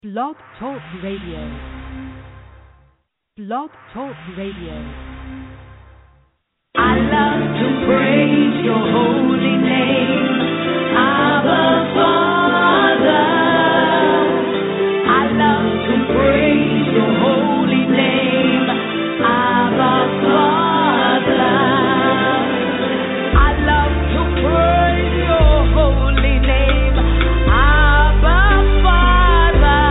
Blog Talk Radio. Blog Talk Radio. I love to praise your holy name, Abba Father. I love to praise your holy name, Abba Father. I love to praise your holy name, Abba Father.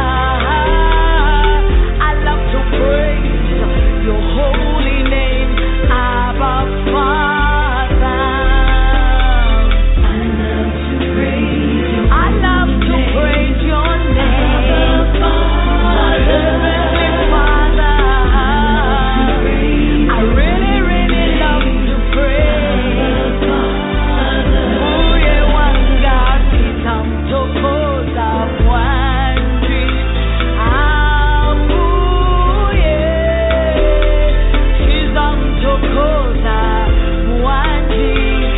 I love to praise your holy name, Abba Father. I love to praise your name, Heavenly Father. I really, really love to praise. Uye wanga sitamtokoza mwanji. Amuye sitamtokoza mwanji.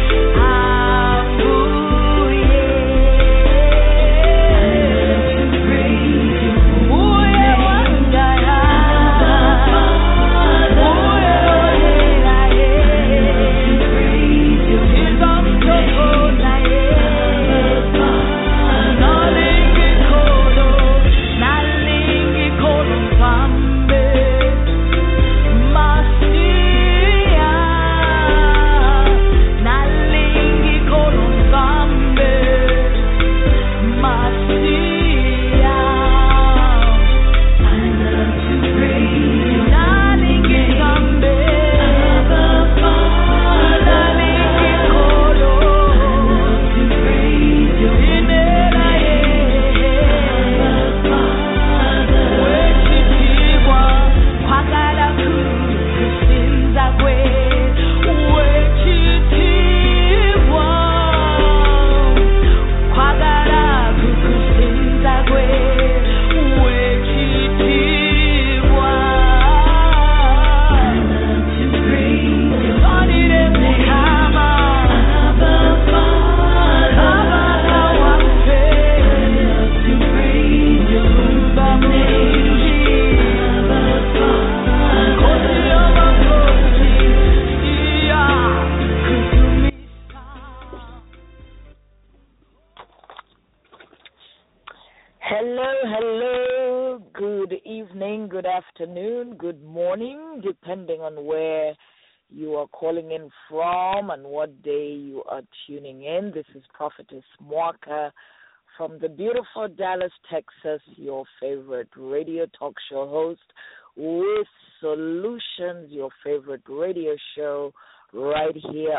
Hello, good evening, good afternoon, good morning, depending on where you are calling in from and what day you are tuning in. This is Prophetess Mwaka from the beautiful Dallas, Texas, your favorite radio talk show host with Solutions, your favorite radio show right here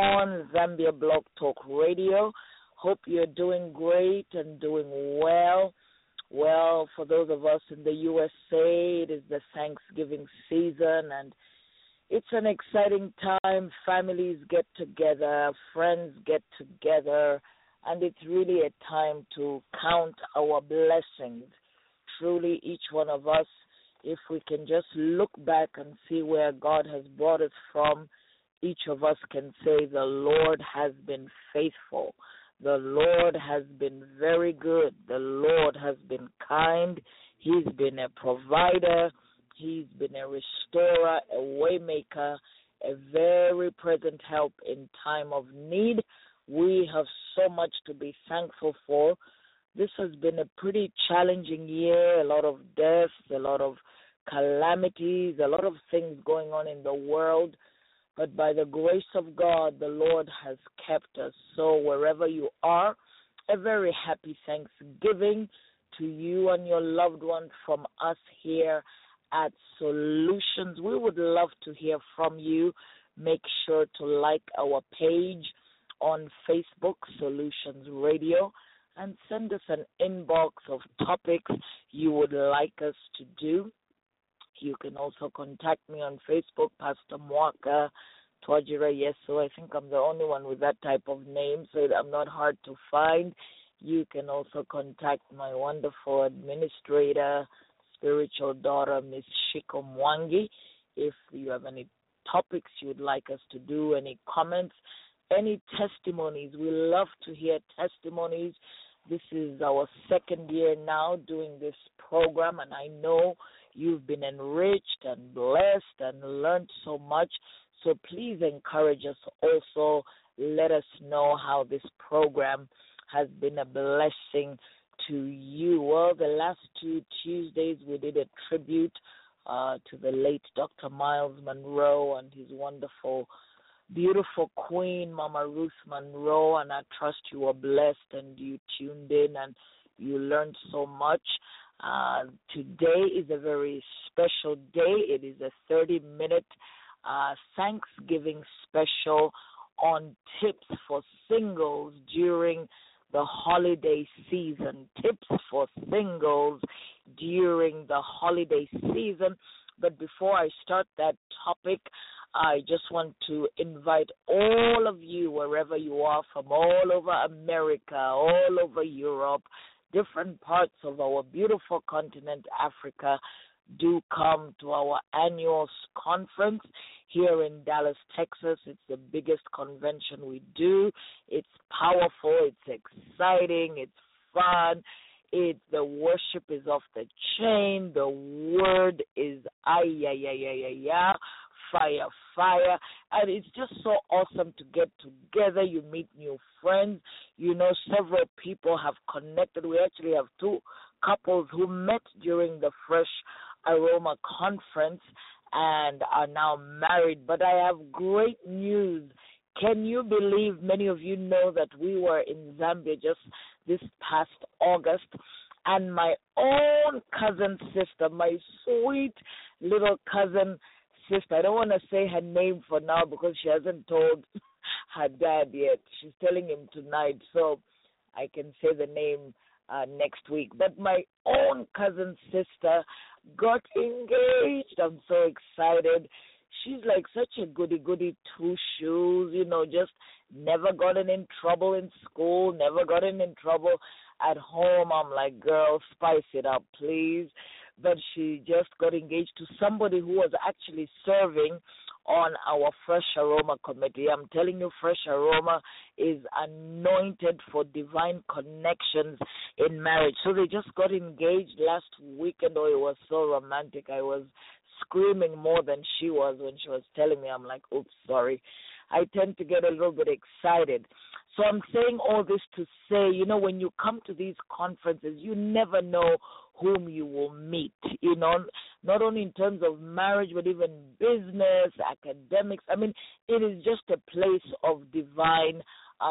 on Zambia Blog Talk Radio. Hope you're doing great and doing well. Well, for those of us in the USA, it is the Thanksgiving season, and it's an exciting time. Families get together, friends get together, and it's really a time to count our blessings. Truly, each one of us, if we can just look back and see where God has brought us from, each of us can say the Lord has been faithful. The Lord has been very good. The Lord has been kind. He's been a provider. He's been a restorer, a waymaker, a very present help in time of need. We have so much to be thankful for. This has been a pretty challenging year, a lot of deaths, a lot of calamities, a lot of things going on in the world. But by the grace of God, the Lord has kept us. So wherever you are, a very happy Thanksgiving to you and your loved ones from us here at Solutions. We would love to hear from you. Make sure to like our page on Facebook, Solutions Radio, and send us an inbox of topics you would like us to do. You can also contact me on Facebook, Pastor Mwaka Twajira. Yes, so I think I'm the only one with that type of name, so I'm not hard to find. You can also contact my wonderful administrator, spiritual daughter, Miss Shiko Mwangi. If you have any topics you would like us to do, any comments, any testimonies. We love to hear testimonies This is our second year now doing this program, and I know you've been enriched and blessed and learned so much. So please encourage us also. Let us know how this program has been a blessing to you. Well, the last 2 Tuesdays we did a tribute to the late Dr. Miles Monroe and his wonderful, beautiful queen, Mama Ruth Monroe, and I trust you were blessed and you tuned in and you learned so much. Today is a very special day. It is a 30-minute Thanksgiving special on tips for singles during the holiday season. Tips for singles during the holiday season. But before I start that topic, I just want to invite all of you, wherever you are, from all over America, all over Europe, different parts of our beautiful continent, Africa, do come to our annual conference here in Dallas, Texas. It's the biggest convention we do. It's powerful, it's exciting, it's fun. The worship is off the chain. The word is fire. And it's just so awesome to get together. You meet new friends. You know, several people have connected. We actually have 2 couples who met during the Fresh Aroma Conference and are now married. But I have great news. Can you believe, many of you know that we were in Zambia just this past August, and my own cousin sister, my sweet little cousin sister, I don't want to say her name for now because she hasn't told her dad yet. She's telling him tonight, so I can say the name next week. But my own cousin sister got engaged. I'm so excited. She's like such a goody-goody two-shoes, you know, just never gotten in trouble in school, never gotten in trouble at home. I'm like, girl, spice it up, please. But she just got engaged to somebody who was actually serving on our Fresh Aroma committee. I'm telling you, Fresh Aroma is anointed for divine connections in marriage. So they just got engaged last weekend. Oh, it was so romantic. I was screaming more than she was when she was telling me. I'm like, oops, sorry. I tend to get a little bit excited. So I'm saying all this to say, you know, when you come to these conferences, you never know whom you will meet, you know, not only in terms of marriage, but even business, academics. I mean, it is just a place of divine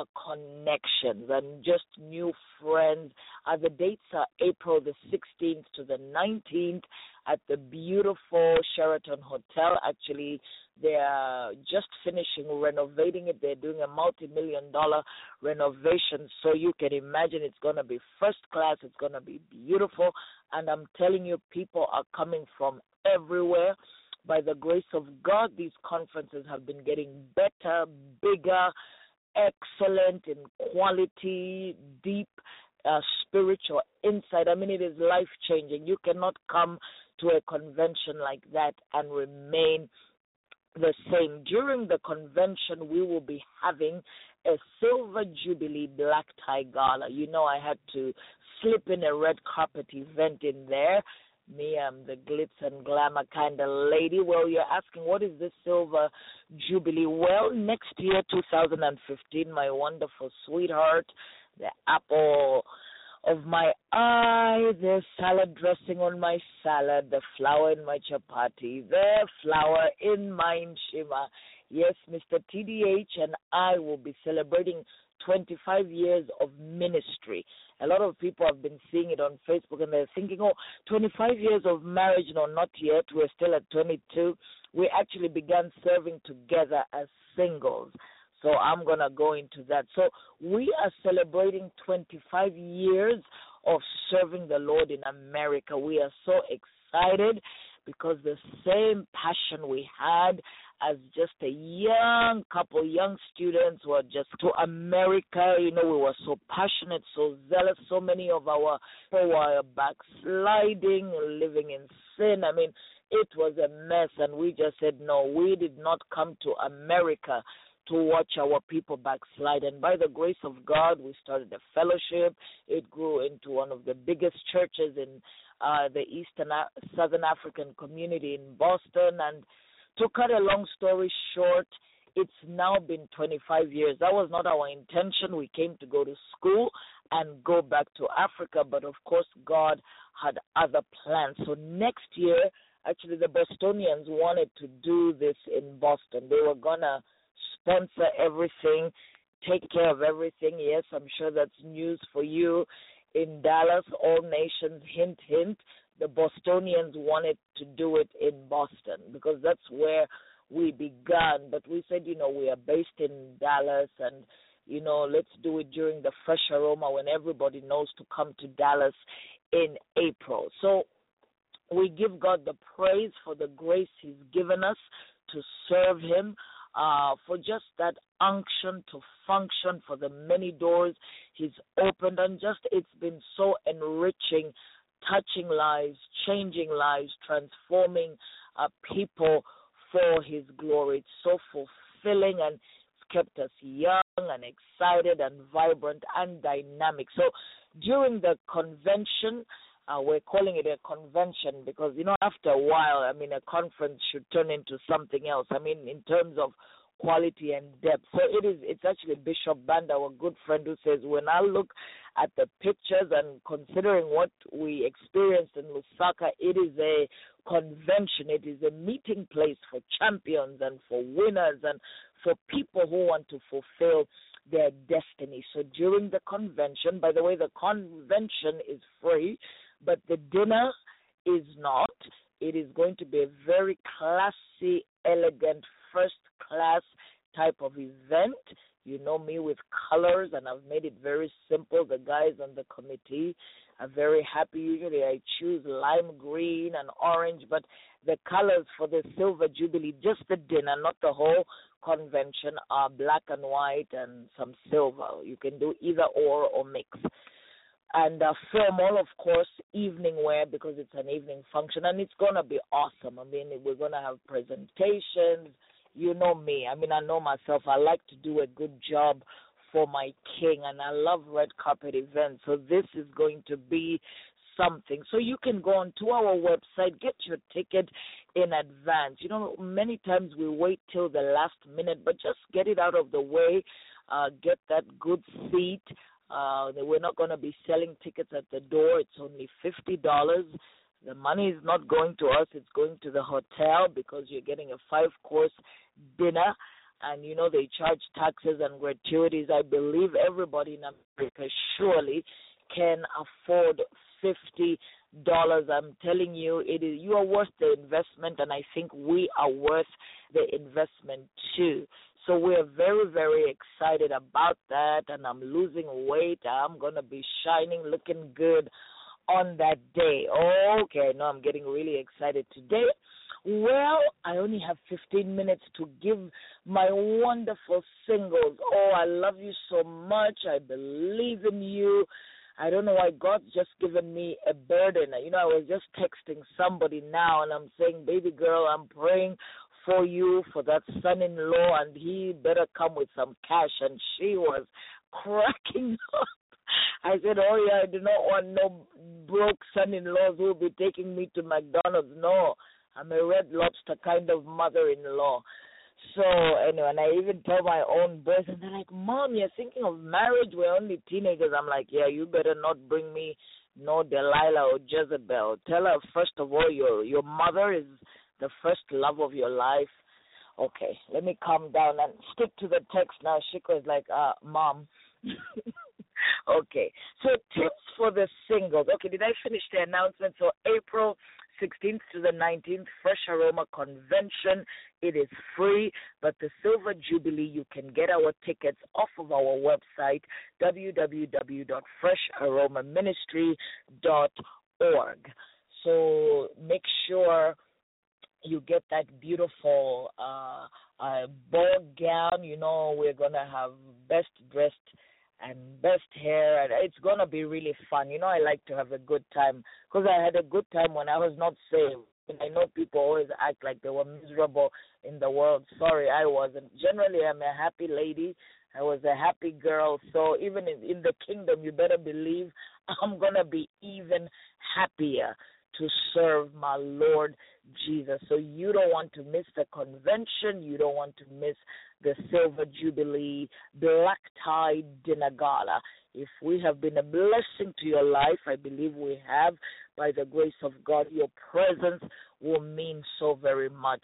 connections and just new friends. The dates are April the 16th to the 19th at the beautiful Sheraton Hotel. Actually, they are just finishing renovating it. They're doing a multi-million-dollar renovation, so you can imagine it's going to be first class. It's going to be beautiful, and I'm telling you, people are coming from everywhere. By the grace of God, these conferences have been getting better, bigger, excellent in quality, deep spiritual insight. I mean, it is life-changing. You cannot come to a convention like that and remain the same. During the convention, we will be having a Silver Jubilee black tie gala. You know, I had to slip in a red carpet event in there. Me, I'm the glitz and glamour kind of lady. Well, you're asking, what is this Silver Jubilee? Well, next year, 2015, my wonderful sweetheart, the apple of my eye, the salad dressing on my salad, the flour in my chapati, the flour in my nshima. Yes, Mr. TDH and I will be celebrating 25 years of ministry. A lot of people have been seeing it on Facebook and they're thinking, 25 years of marriage. No, not yet. We're still at 22. We actually began serving together as singles. So I'm going to go into that. So we are celebrating 25 years of serving the Lord in America. We are so excited because the same passion we had as just a young couple, young students who were just to America, you know, we were so passionate, so zealous. So many of our people were backsliding, living in sin. I mean, it was a mess, and we just said, no, we did not come to America to watch our people backslide. And by the grace of God, we started a fellowship. It grew into one of the biggest churches in the Southern African community in Boston. And to cut a long story short, it's now been 25 years. That was not our intention. We came to go to school and go back to Africa, but of course God had other plans. So next year, actually the Bostonians wanted to do this in Boston. They were going to sponsor everything, take care of everything. Yes, I'm sure that's news for you. In Dallas, all nations, hint, hint, the Bostonians wanted to do it in Boston because that's where we began. But we said, we are based in Dallas and, let's do it during the Fresh Aroma when everybody knows to come to Dallas in April. So we give God the praise for the grace He's given us to serve Him, for just that unction to function, for the many doors He's opened, and just it's been so enriching, touching lives, changing lives, transforming people for His glory. It's so fulfilling, and it's kept us young and excited and vibrant and dynamic. So during the convention, we're calling it a convention because, after a while, a conference should turn into something else. In terms of quality and depth. So it's actually Bishop Banda, our good friend, who says, when I look at the pictures and considering what we experienced in Lusaka, it is a convention. It is a meeting place for champions and for winners and for people who want to fulfill their destiny. So during the convention, by the way, the convention is free, but the dinner is not. It is going to be a very classy, elegant, first-class type of event. You know me with colors, and I've made it very simple. The guys on the committee are very happy. Usually I choose lime green and orange, but the colors for the Silver Jubilee, just the dinner, not the whole convention, are black and white and some silver. You can do either or mix. And formal, of course, evening wear because it's an evening function, and it's going to be awesome. We're going to have presentations. You know me. I know myself. I like to do a good job for my king, and I love red carpet events. So this is going to be something. So you can go onto our website, get your ticket in advance. Many times we wait till the last minute, but just get it out of the way. Get that good seat. We're not going to be selling tickets at the door. It's only $50. The money is not going to us. It's going to the hotel because you're getting a 5-course dinner. And, they charge taxes and gratuities. I believe everybody in America surely can afford $50. I'm telling you, you are worth the investment, and I think we are worth the investment too. So we're very, very excited about that, and I'm losing weight. I'm going to be shining, looking good on that day. Okay, no, I'm getting really excited today. Well, I only have 15 minutes to give my wonderful singles. Oh, I love you so much. I believe in you. I don't know why God's just given me a burden. I was just texting somebody now, and I'm saying, baby girl, I'm praying for you, for that son-in-law, and he better come with some cash. And she was cracking up. I said, oh, yeah, I do not want no broke son-in-laws who will be taking me to McDonald's. No, I'm a Red Lobster kind of mother-in-law. So, anyway, and I even tell my own boys, and they're like, Mom, you're thinking of marriage? We're only teenagers. I'm like, yeah, you better not bring me no Delilah or Jezebel. Tell her, first of all, your mother is the first love of your life. Okay, let me calm down and stick to the text now. Shiko is like, Mom. Okay, so tips for the singles. Okay, did I finish the announcement? So April 16th to the 19th, Fresh Aroma Convention. It is free, but the Silver Jubilee, you can get our tickets off of our website, www.fresharomaministry.org. So make sure you get that beautiful ball gown. We're going to have best dressed and best hair, and it's going to be really fun. I like to have a good time because I had a good time when I was not saved. And I know people always act like they were miserable in the world. Sorry, I wasn't. Generally, I'm a happy lady. I was a happy girl. So even in the kingdom, you better believe I'm going to be even happier to serve my Lord Jesus. So you don't want to miss the convention. You don't want to miss the Silver Jubilee Black Tie Dinner Gala. If we have been a blessing to your life, I believe we have, by the grace of God, your presence will mean so very much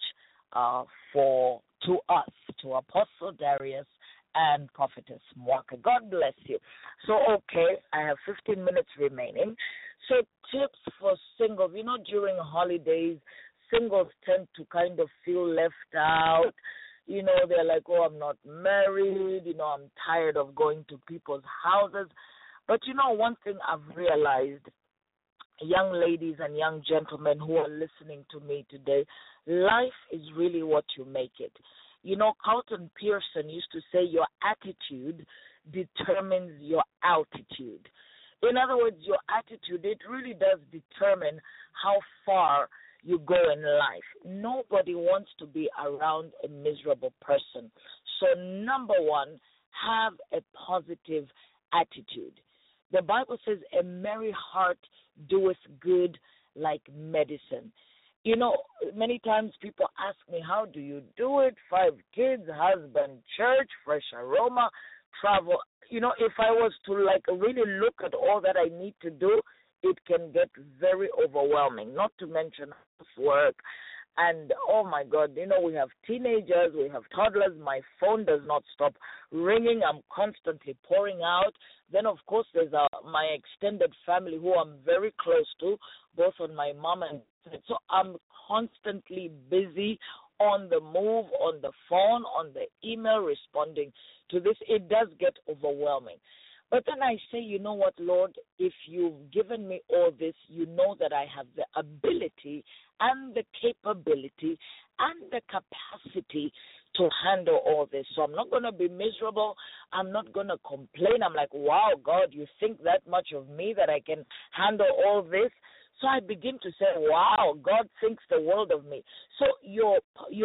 to us, to Apostle Darius and Prophetess Mwaka. God bless you. So, okay, I have 15 minutes remaining. So tips for singles. During holidays, singles tend to kind of feel left out. They're like, oh, I'm not married. I'm tired of going to people's houses. But, one thing I've realized, young ladies and young gentlemen who are listening to me today, life is really what you make it. Carlton Pearson used to say your attitude determines your altitude. In other words, your attitude, it really does determine how far you go in life. Nobody wants to be around a miserable person. So, number one, have a positive attitude. The Bible says a merry heart doeth good like medicine. Many times people ask me, how do you do it? 5 kids, husband, church, fresh aroma, travel. If I was to really look at all that I need to do, it can get very overwhelming, not to mention housework. And, oh, my God, we have teenagers, we have toddlers. My phone does not stop ringing. I'm constantly pouring out. Then, of course, there's my extended family who I'm very close to, both on my mom and dad. So I'm constantly busy on the move, on the phone, on the email, responding to this. It does get overwhelming. But then I say, you know what, Lord, if you've given me all this, you know that I have the ability and the capability and the capacity to handle all this. So I'm not going to be miserable. I'm not going to complain. I'm like, wow, God, you think that much of me that I can handle all this? So I begin to say, wow, God thinks the world of me. So your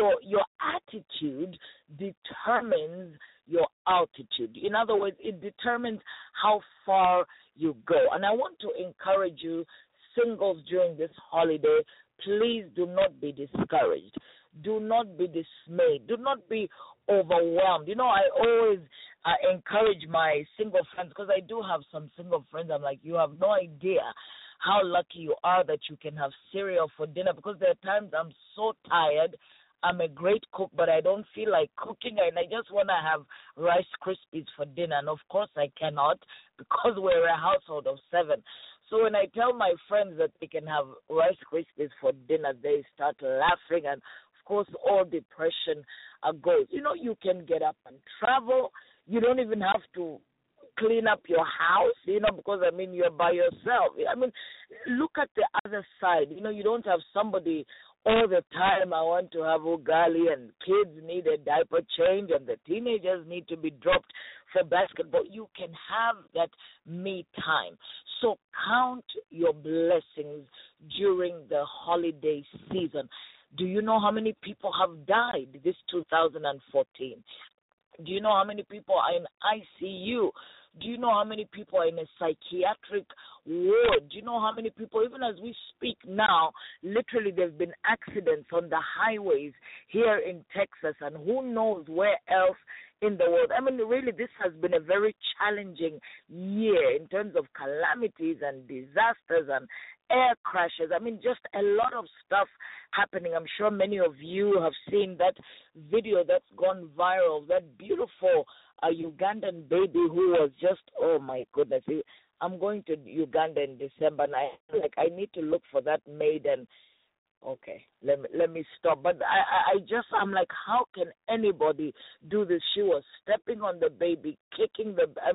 attitude determines your altitude. In other words, it determines how far you go. And I want to encourage you, singles, during this holiday, please do not be discouraged. Do not be dismayed. Do not be overwhelmed. I always encourage my single friends, because I do have some single friends. I'm like, you have no idea how lucky you are that you can have cereal for dinner, because there are times I'm so tired. I'm a great cook, but I don't feel like cooking, and I just want to have Rice Krispies for dinner. And, of course, I cannot, because we're a household of 7. So when I tell my friends that they can have Rice Krispies for dinner, they start laughing, and, of course, all depression goes. You can get up and travel. You don't even have to clean up your house, because, you're by yourself. Look at the other side. You don't have somebody all the time. I want to have ugali, and kids need a diaper change, and the teenagers need to be dropped for basketball. You can have that me time. So count your blessings during the holiday season. Do you know how many people have died this 2014? Do you know how many people are in ICU? Do you know how many people are in a psychiatric ward? Do you know how many people, even as we speak now, literally there have been accidents on the highways here in Texas, and who knows where else in the world. Really, this has been a very challenging year in terms of calamities and disasters and air crashes. Just a lot of stuff happening. I'm sure many of you have seen that video that's gone viral, that beautiful Ugandan baby who was just, oh my goodness. I'm going to Uganda in December, and I need to look for that maiden. Okay, let me stop. But I'm like, how can anybody do this? She was stepping on the baby, kicking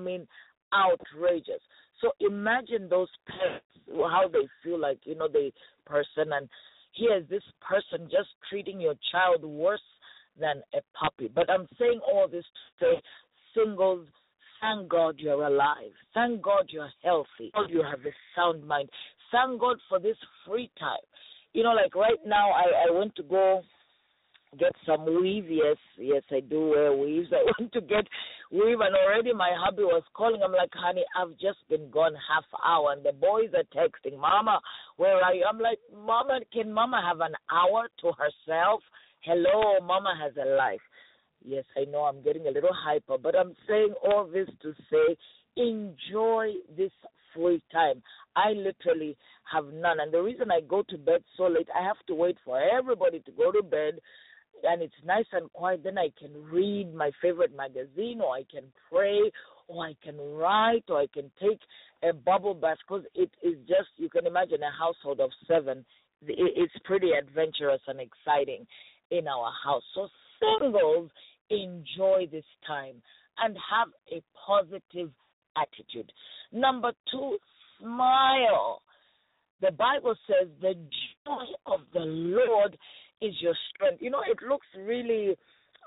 outrageous. So imagine those parents, how they feel like, the person, and here's this person just treating your child worse than a puppy. But I'm saying all this to say, singles, Thank God you're alive. Thank God you're healthy. God you have a sound mind. Thank God for this free time. Like right now, I went to go get some weave. Yes, I do wear weaves. I went to get weave, and already my hubby was calling. I'm like, honey, I've just been gone half hour, and the boys are texting, Mama, where are you? I'm like, Mama, can Mama have an hour to herself? Hello, Mama has a life. Yes, I know I'm getting a little hyper, but I'm saying all this to say, enjoy this free time. I literally have none, and the reason I go to bed so late, I have to wait for everybody to go to bed, and it's nice and quiet. Then I can read my favorite magazine, or I can pray, or I can write, or I can take a bubble bath, because it is just, you can imagine a household of 7. It's pretty adventurous and exciting in our house. So singles, enjoy this time and have a positive attitude. Number 2, smile. The Bible says the joy of the Lord is your strength. It looks really,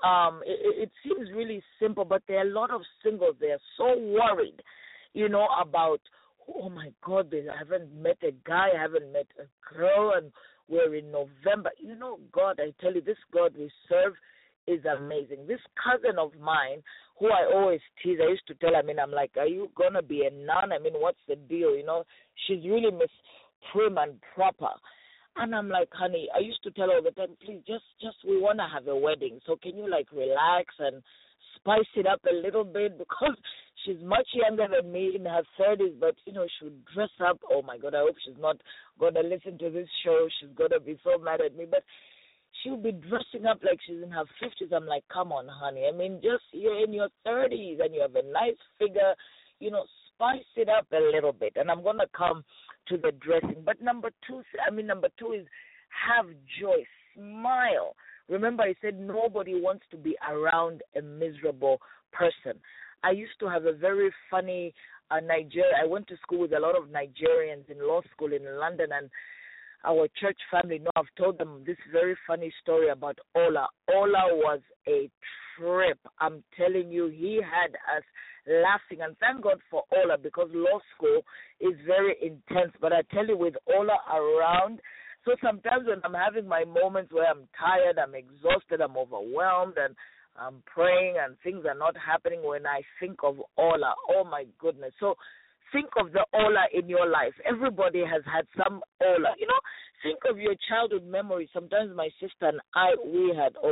it seems really simple, but there are a lot of singles. They are so worried, about, oh my God, I haven't met a guy, I haven't met a girl, and we're in November. God, I tell you, this God we serve is amazing. This cousin of mine, who I always tease, I used to tell her, I'm like, are you going to be a nun? What's the deal? She's really Miss Prim and Proper. And I'm like, honey, I used to tell her all the time, please, just we want to have a wedding. So can you, relax and spice it up a little bit? Because she's much younger than me, in her 30s, but, she'll dress up. Oh, my God, I hope she's not going to listen to this show. She's going to be so mad at me. But she'll be dressing up like she's in her 50s. I'm like, come on, honey. just, you're in your 30s and you have a nice figure. Spice it up a little bit. And I'm going to come to the dressing. But number two is have joy. Smile. Remember, I said nobody wants to be around a miserable person. I used to have a very funny Nigeria. I went to school with a lot of Nigerians in law school in London, and our church family, I've told them this very funny story about Ola. Ola was a trip. I'm telling you, he had us laughing. And thank God for Ola, because law school is very intense. But I tell you, with Ola around, so sometimes when I'm having my moments where I'm tired, I'm exhausted, I'm overwhelmed, and I'm praying and things are not happening, when I think of Ola, oh my goodness. So think of the Ola in your life. Everybody has had some Ola. Think of your childhood memories. Sometimes my sister and I, we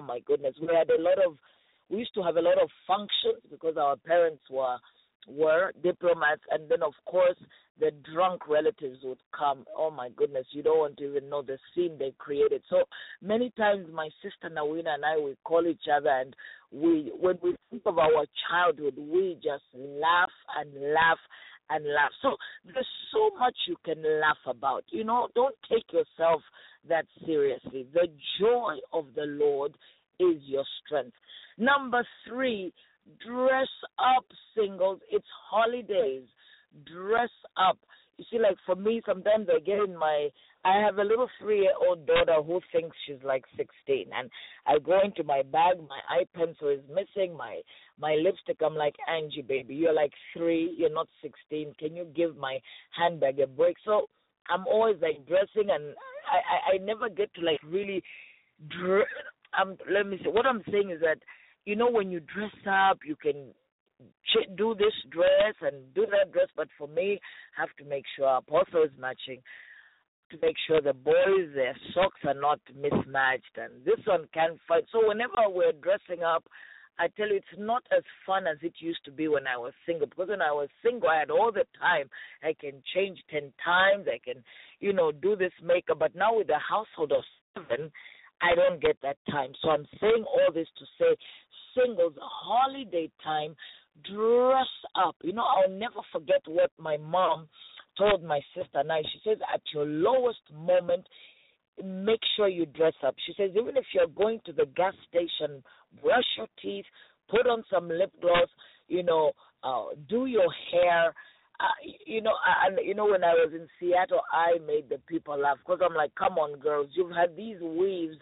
used to have a lot of functions because our parents were diplomats, and then of course the drunk relatives would come. Oh my goodness, you don't want to even know the scene they created. So many times my sister Nawina and I, we call each other, and when we think of our childhood, we just laugh and laugh and laugh. So there's so much you can laugh about. Don't take yourself that seriously. The joy of the Lord is your strength. Number 3, dress up, singles. It's holidays. Dress up. You see, for me, sometimes I have a little 3-year-old daughter who thinks she's 16, and I go into my bag, my eye pencil is missing, my lipstick. I'm like, Angie, baby, you're 3, you're not 16. Can you give my handbag a break? So I'm always dressing, and I never get to really let me see. What I'm saying is that, when you dress up, you can do this dress and do that dress, but for me, I have to make sure Apostle is matching, to make sure the boys, their socks are not mismatched, and this one can't fight. So whenever we're dressing up, I tell you, it's not as fun as it used to be when I was single, because when I was single, I had all the time. I can change 10 times. I can, do this makeup. But now with a household of 7, I don't get that time. So I'm saying all this to say, singles, holiday time, dress up. I'll never forget what my mom told my sister and I. She says, at your lowest moment, make sure you dress up. She says, even if you're going to the gas station, brush your teeth, put on some lip gloss, do your hair. When I was in Seattle, I made the people laugh, because I'm like, come on, girls, you've had these weaves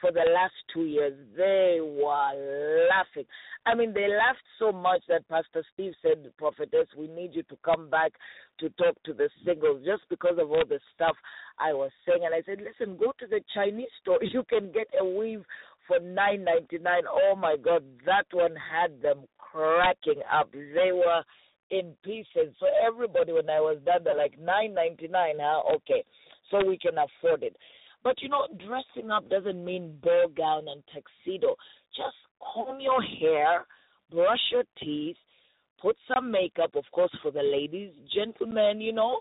for the last 2 years. They were laughing. I mean, they laughed so much that Pastor Steve said, Prophetess, we need you to come back to talk to the singles just because of all the stuff I was saying. And I said, listen, go to the Chinese store. You can get a weave for $9.99. Oh, my God, that one had them cracking up. They were in pieces. So everybody, when I was done, they're like, $9.99, huh? Okay, so we can afford it. But, you know, dressing up doesn't mean ball gown and tuxedo. Just comb your hair, brush your teeth, put some makeup, of course, for the ladies. Gentlemen, you know,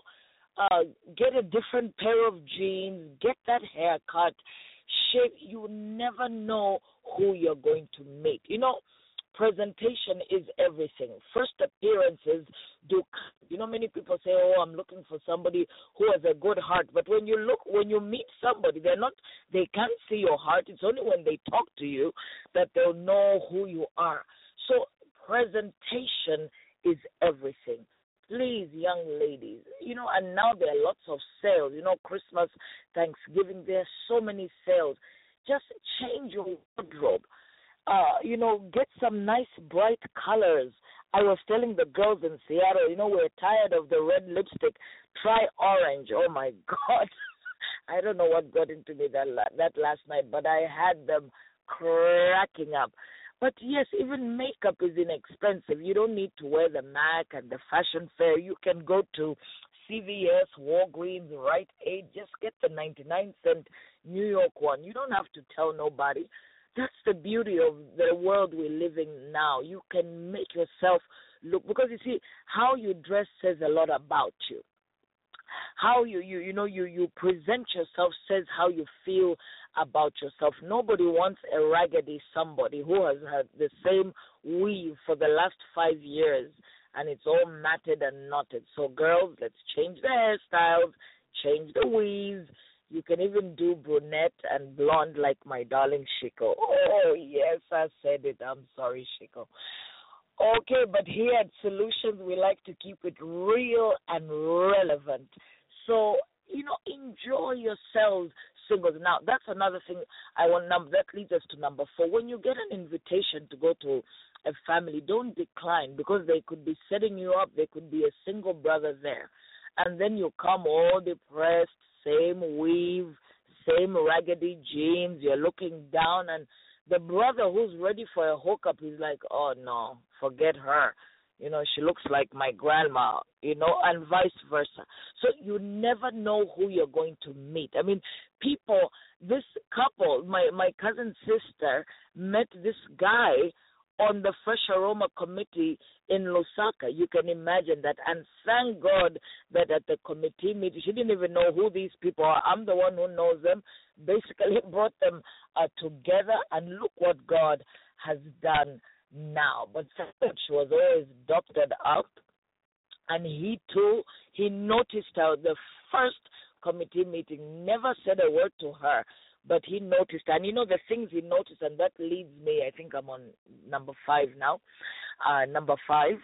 get a different pair of jeans, get that haircut, shave. You never know who you're going to meet. You know, presentation is everything. First appearances do. You know, many people say, "Oh, I'm looking for somebody who has a good heart." But when you meet somebody, they can't see your heart. It's only when they talk to you that they'll know who you are. So presentation is everything. Please, young ladies, you know, and now there are lots of sales. You know, Christmas, Thanksgiving, there are so many sales. Just change your wardrobe. You know, get some nice bright colors. I was telling the girls in Seattle, you know, we're tired of the red lipstick. Try orange. Oh, my God. I don't know what got into me that last night, but I had them cracking up. But, yes, even makeup is inexpensive. You don't need to wear the MAC and the fashion fair. You can go to CVS, Walgreens, Rite Aid. Just get the 99-cent New York one. You don't have to tell nobody. That's the beauty of the world we live in now. You can make yourself look, because you see, how you dress says a lot about you. How you present yourself says how you feel about yourself. Nobody wants a raggedy somebody who has had the same weave for the last 5 years and it's all matted and knotted. So girls, let's change the hairstyles, change the weaves. You can even do brunette and blonde like my darling Shiko. Oh, yes, I said it. I'm sorry, Shiko. Okay, but here at Solutions, we like to keep it real and relevant. So, you know, enjoy yourselves, singles. Now, that's another thing that leads us to number 4. When you get an invitation to go to a family, don't decline, because they could be setting you up. There could be a single brother there. And then you come all depressed, same weave, same raggedy jeans, you're looking down, and the brother who's ready for a hookup is like, oh, no, forget her. You know, she looks like my grandma, you know, and vice versa. So you never know who you're going to meet. I mean, this couple, my cousin's sister met this guy on the Fresh Aroma Committee in Lusaka. You can imagine that. And thank God that at the committee meeting, she didn't even know who these people are. I'm the one who knows them. Basically brought them together, and look what God has done now. But she was always doctored up, and he noticed her. The first committee meeting, never said a word to her, but he noticed, and you know the things he noticed, and that leads me, I think I'm on number 5 now. Number 5,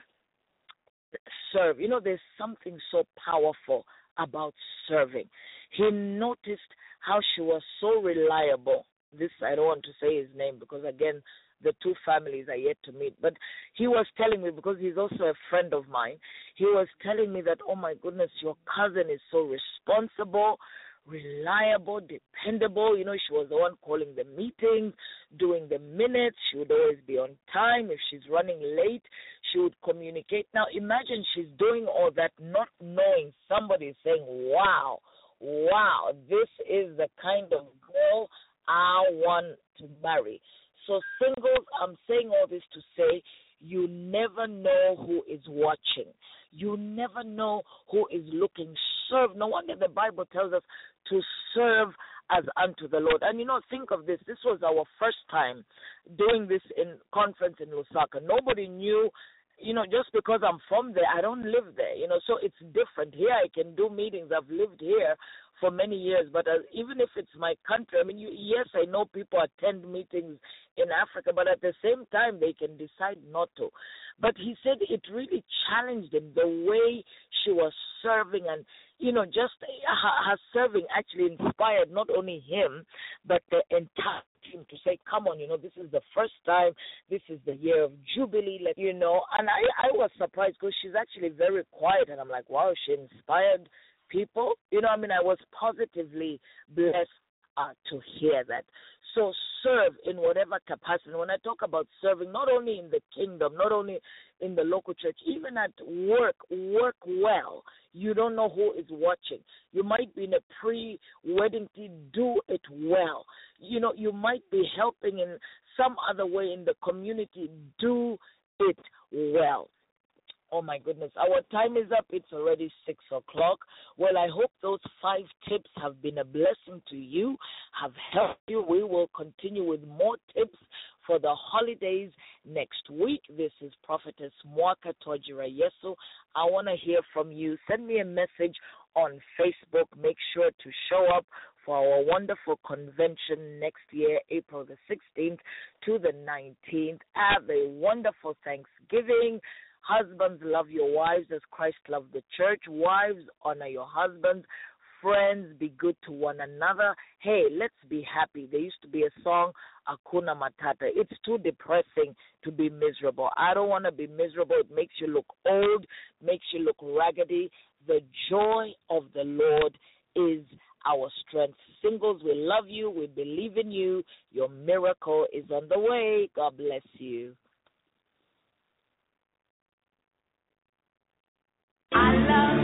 serve. You know, there's something so powerful about serving. He noticed how she was so reliable. This, I don't want to say his name because, again, the two families are yet to meet. But he was telling me, because he's also a friend of mine, he was telling me that, oh, my goodness, your cousin is so responsible, reliable, dependable. You know, she was the one calling the meetings, doing the minutes. She would always be on time. If she's running late, she would communicate. Now, imagine she's doing all that, not knowing somebody is saying, wow, this is the kind of girl I want to marry. So singles, I'm saying all this to say, you never know who is watching. You never know who is looking. Serve. No wonder the Bible tells us to serve as unto the Lord. And, you know, think of this. This was our first time doing this in conference in Lusaka. Nobody knew, you know, just because I'm from there, I don't live there, you know, so it's different. Here I can do meetings. I've lived here for many years, but even if it's my country, I mean, yes, I know people attend meetings in Africa, but at the same time, they can decide not to. But he said it really challenged him, the way she was serving, and, you know, just her serving actually inspired not only him, but the entirety team to say, come on, this is the first time, this is the year of Jubilee, and I was surprised because she's actually very quiet, and I'm like, wow, she inspired people. I was positively blessed to hear that. So serve in whatever capacity. When I talk about serving, not only in the kingdom, not only in the local church, even at work well. You don't know who is watching. You might be in a pre-wedding tea, do it well. You might be helping in some other way in the community, do it well. Oh, my goodness. Our time is up. It's already 6 o'clock. Well, I hope those 5 tips have been a blessing to you, have helped you. We will continue with more tips for the holidays next week. This is Prophetess Mwaka Tojira Yesu. I want to hear from you. Send me a message on Facebook. Make sure to show up for our wonderful convention next year, April the 16th to the 19th. Have a wonderful Thanksgiving. Husbands, love your wives as Christ loved the church. Wives, honor your husbands. Friends, be good to one another. Hey, let's be happy. There used to be a song, Hakuna Matata. It's too depressing to be miserable. I don't want to be miserable. It makes you look old, makes you look raggedy. The joy of the Lord is our strength. Singles, we love you. We believe in you. Your miracle is on the way. God bless you. I love